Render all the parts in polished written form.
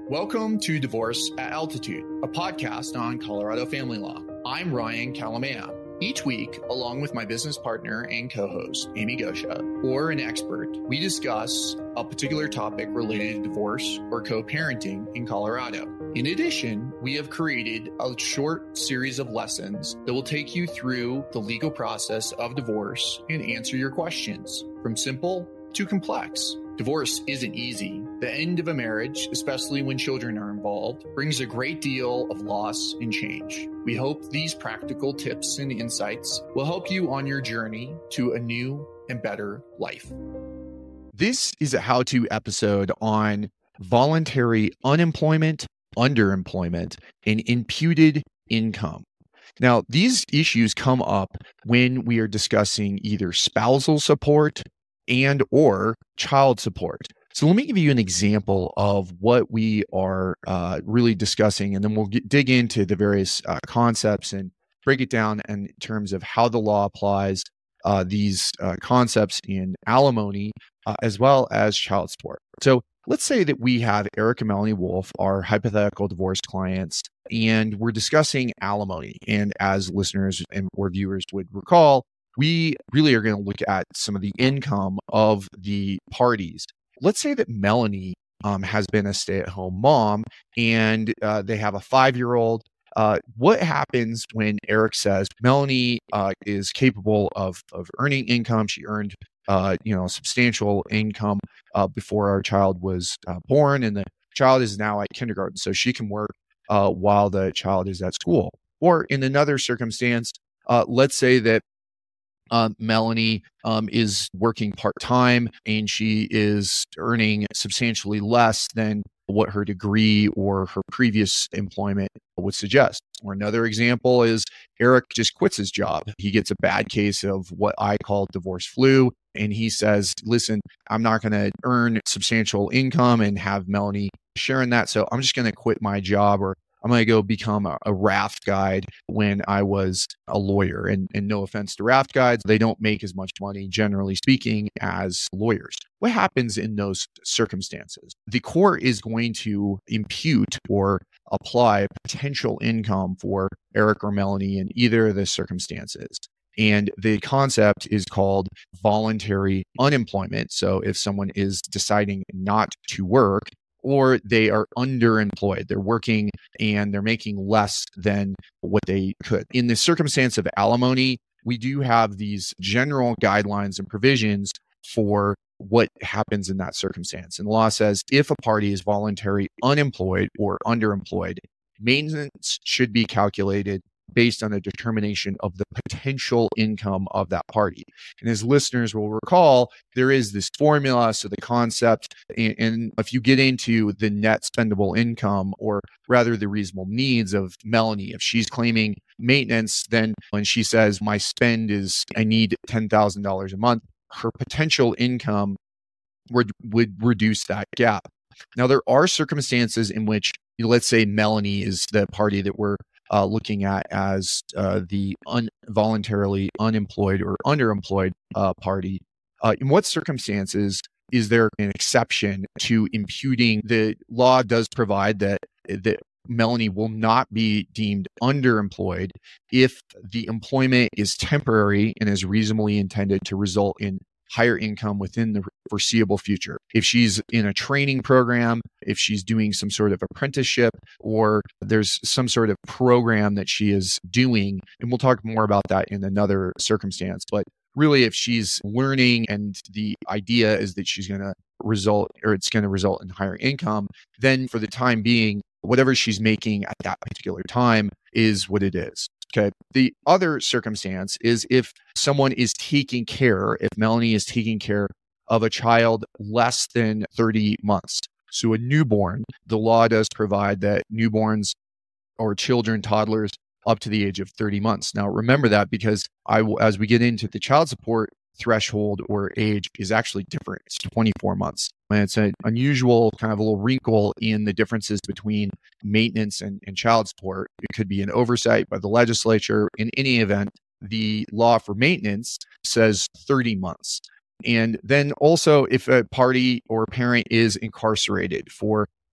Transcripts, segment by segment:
Welcome to Divorce at Altitude, a podcast on Colorado family law. I'm Ryan Calamea. Each week, along with my business partner and co-host, Amy Gosha, or an expert, we discuss a particular topic related to divorce or co-parenting in Colorado. In addition, we have created a short series of lessons that will take you through the legal process of divorce and answer your questions, from simple to complex. Divorce isn't easy. The end of a marriage, especially when children are involved, brings a great deal of loss and change. We hope these practical tips and insights will help you on your journey to a new and better life. This is a how-to episode on voluntary unemployment, underemployment, and imputed income. Now, these issues come up when we are discussing either spousal support and or child support. So let me give you an example of what we are really discussing, and then we'll dig into the various concepts and break it down in terms of how the law applies these concepts in alimony as well as child support. So let's say that we have Eric and Melanie Wolf, our hypothetical divorce clients, and we're discussing alimony. And as listeners and or viewers would recall, we really are going to look at some of the income of the parties. Let's say that Melanie has been a stay-at-home mom and they have a 5-year-old. What happens when Eric says Melanie is capable of earning income? She earned substantial income before our child was born, and the child is now at kindergarten, so she can work while the child is at school. Or in another circumstance, let's say that Melanie is working part-time and she is earning substantially less than what her degree or her previous employment would suggest. Or another example is Eric just quits his job. He gets a bad case of what I call divorce flu. And he says, listen, I'm not going to earn substantial income and have Melanie sharing that. So I'm just going to quit my job, or I'm going to go become a raft guide when I was a lawyer. And no offense to raft guides, they don't make as much money, generally speaking, as lawyers. What happens in those circumstances? The court is going to impute or apply potential income for Eric or Melanie in either of the circumstances. And the concept is called voluntary unemployment. So if someone is deciding not to work, or they are underemployed, they're working and they're making less than what they could. In the circumstance of alimony, we do have these general guidelines and provisions for what happens in that circumstance. And the law says if a party is voluntarily unemployed or underemployed, maintenance should be calculated based on a determination of the potential income of that party. And as listeners will recall, there is this formula. So the concept, and if you get into the net spendable income, or rather the reasonable needs of Melanie, if she's claiming maintenance, then when she says my spend is, I need $10,000 a month, her potential income would reduce that gap. Now, there are circumstances in which, let's say Melanie is the party that we're looking at as the voluntarily unemployed or underemployed party. In what circumstances is there an exception to imputing? The law does provide that Melanie will not be deemed underemployed if the employment is temporary and is reasonably intended to result in higher income within the foreseeable future. If she's in a training program, if she's doing some sort of apprenticeship, or there's some sort of program that she is doing, and we'll talk more about that in another circumstance. But really, if she's learning and the idea is that she's going to result, or it's going to result in higher income, then for the time being, whatever she's making at that particular time is what it is. Okay. The other circumstance is if someone is taking care, if Melanie is taking care of a child less than 30 months. So a newborn, the law does provide that newborns or children, toddlers up to the age of 30 months. Now, remember that because as we get into the child support threshold or age is actually different. It's 24 months. And it's an unusual kind of a little wrinkle in the differences between maintenance and child support. It could be an oversight by the legislature. In any event, the law for maintenance says 30 months. And then also if a party or parent is incarcerated for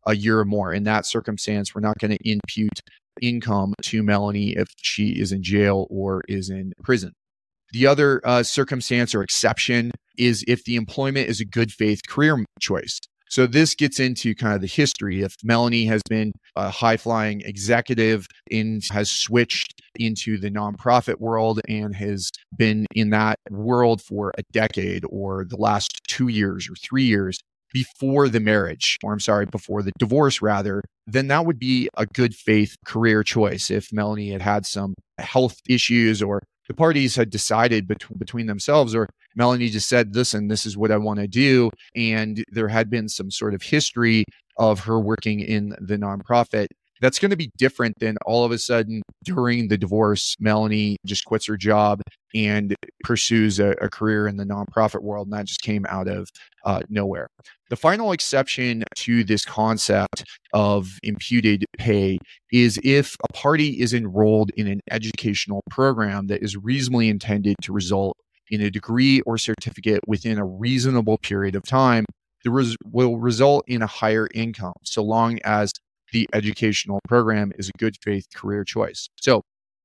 a year or more. In that circumstance, we're not going to impute income to Melanie if she is in jail or is in prison. The other circumstance or exception is if the employment is a good faith career choice. So this gets into kind of the history. If Melanie has been a high-flying executive and has switched into the nonprofit world and has been in that world for a decade or the last 2 years or 3 years before the marriage, or before the divorce rather, then that would be a good faith career choice. If Melanie had some health issues, or the parties had decided between themselves, or Melanie just said, listen, this is what I want to do. And there had been some sort of history of her working in the nonprofit. That's going to be different than all of a sudden during the divorce, Melanie just quits her job and pursues a career in the nonprofit world. And that just came out of nowhere. The final exception to this concept of imputed pay is if a party is enrolled in an educational program that is reasonably intended to result in a degree or certificate within a reasonable period of time that will result in a higher income, so long as the educational program is a good faith career choice. So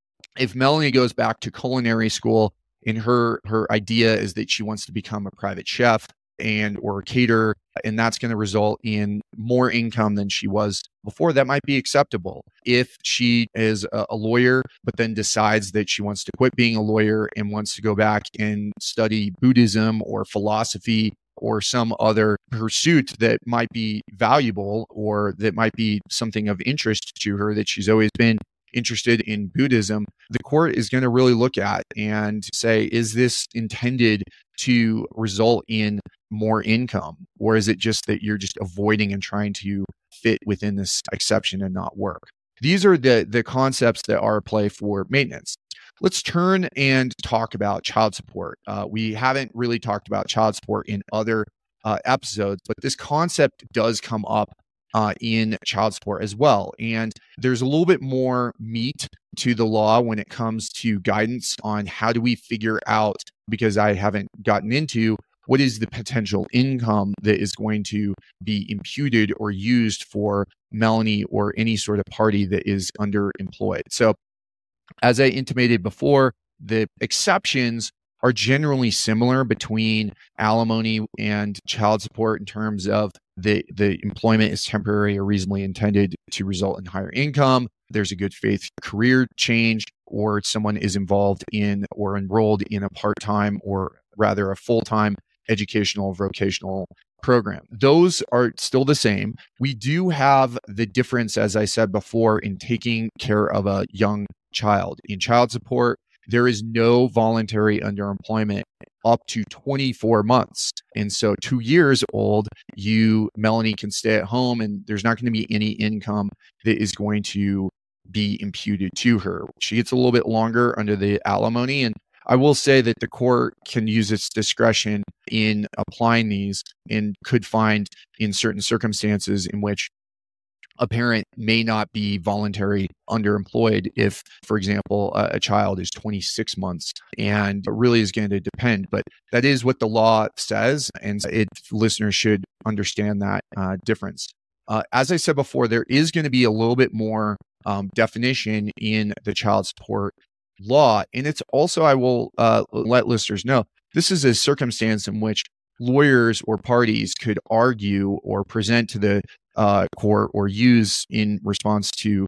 if Melanie goes back to culinary school and her idea is that she wants to become a private chef or a caterer, and that's going to result in more income than she was before, that might be acceptable. If she is a lawyer, but then decides that she wants to quit being a lawyer and wants to go back and study Buddhism or philosophy or some other pursuit that might be valuable or that might be something of interest to her, that she's always been interested in Buddhism, the court is going to really look at and say, is this intended to result in more income? Or is it just that you're just avoiding and trying to fit within this exception and not work? These are the concepts that are at play for maintenance. Let's turn and talk about child support. We haven't really talked about child support in other episodes, but this concept does come up in child support as well. And there's a little bit more meat to the law when it comes to guidance on how do we figure out, because I haven't gotten into what is the potential income that is going to be imputed or used for Melanie or any sort of party that is underemployed. So as I intimated before, the exceptions are generally similar between alimony and child support in terms of the employment is temporary or reasonably intended to result in higher income. There's a good faith career change, or someone is involved in or enrolled in a part-time or rather a full-time educational vocational program. Those are still the same. We do have the difference, as I said before, in taking care of a young child. In child support, there is no voluntary underemployment up to 24 months. And so 2 years old, Melanie, can stay at home and there's not going to be any income that is going to be imputed to her. She gets a little bit longer under the alimony. And I will say that the court can use its discretion in applying these and could find in certain circumstances in which a parent may not be voluntary underemployed if, for example, a child is 26 months, and it really is going to depend. But that is what the law says, and listeners should understand that difference. As I said before, there is going to be a little bit more definition in the child support law. And it's also, I will let listeners know, this is a circumstance in which lawyers or parties could argue or present to the court or use in response to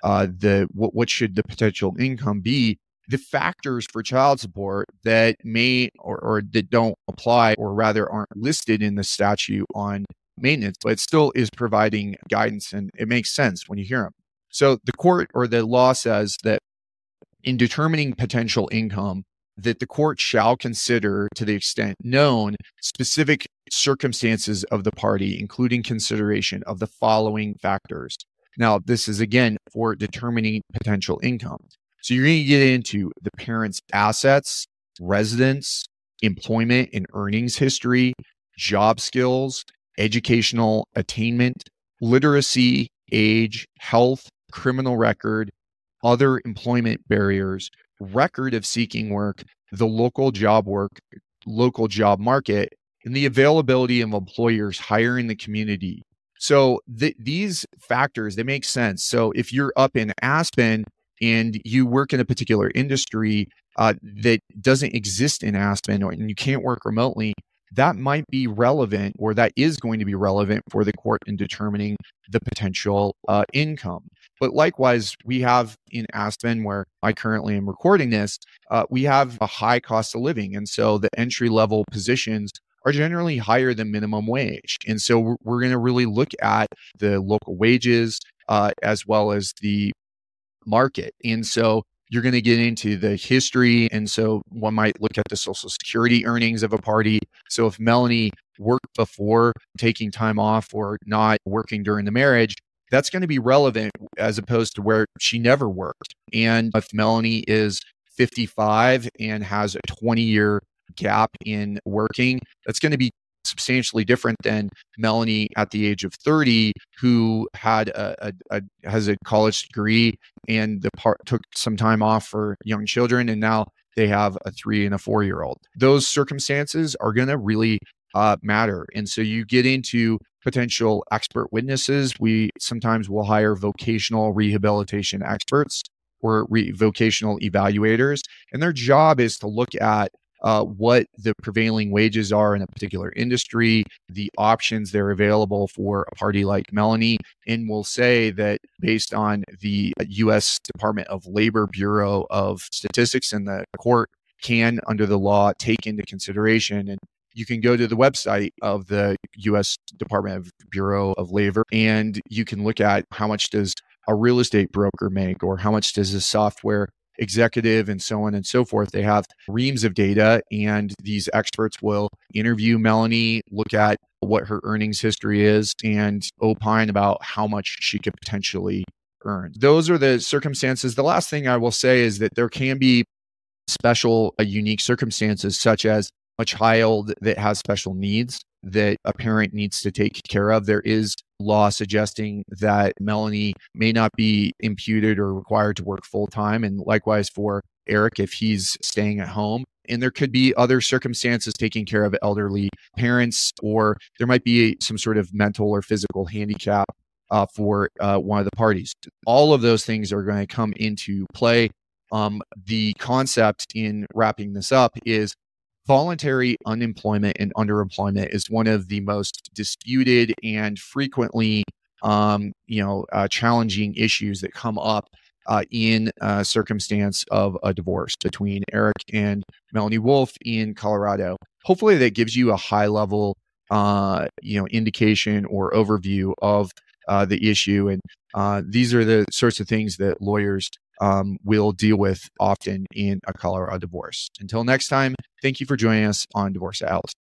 what should the potential income be, the factors for child support that may or that don't apply, or rather aren't listed in the statute on maintenance, but it still is providing guidance, and it makes sense when you hear them. So the court or the law says that in determining potential income, that the court shall consider, to the extent known, specific circumstances of the party, including consideration of the following factors. Now, this is again for determining potential income. So you're going to get into the parent's assets, residence, employment and earnings history, job skills, educational attainment, literacy, age, health, criminal record, other employment barriers, record of seeking work, the local job market, and the availability of employers hiring the community So these factors, they make sense. So if you're up in Aspen and you work in a particular industry that doesn't exist in Aspen, and you can't work remotely, that might be relevant, or that is going to be relevant for the court in determining the potential income. But likewise, we have in Aspen, where I currently am recording this, we have a high cost of living. And so the entry level positions are generally higher than minimum wage. And so we're going to really look at the local wages as well as the market. And so you're going to get into the history. And so one might look at the Social Security earnings of a party. So if Melanie worked before taking time off or not working during the marriage, that's going to be relevant as opposed to where she never worked. And if Melanie is 55 and has a 20-year gap in working, that's going to be substantially different than Melanie at the age of 30, who had has a college degree and took some time off for young children, and now they have a 3 and a 4-year-old. Those circumstances are going to really matter. And so you get into potential expert witnesses. We sometimes will hire vocational rehabilitation experts or vocational evaluators, and their job is to look at what the prevailing wages are in a particular industry, the options that are available for a party like Melanie, and will say that based on the U.S. Department of Labor Bureau of Statistics, and the court can, under the law, take into consideration. And you can go to the website of the U.S. Department of Bureau of Labor, and you can look at how much does a real estate broker make, or how much does a software executive, and so on and so forth. They have reams of data, and these experts will interview Melanie, look at what her earnings history is, and opine about how much she could potentially earn. Those are the circumstances. The last thing I will say is that there can be special, unique circumstances, such as a child that has special needs that a parent needs to take care of. There is law suggesting that Melanie may not be imputed or required to work full time, and likewise for Eric if he's staying at home. And there could be other circumstances taking care of elderly parents, or there might be some sort of mental or physical handicap for one of the parties. All of those things are going to come into play. The concept in wrapping this up is voluntary unemployment and underemployment is one of the most disputed and frequently, challenging issues that come up in a circumstance of a divorce between Eric and Melanie Wolf in Colorado. Hopefully that gives you a high level, indication or overview of the issue. And these are the sorts of things that lawyers will deal with often in a Colorado divorce. Until next time, thank you for joining us on Divorce at Alice.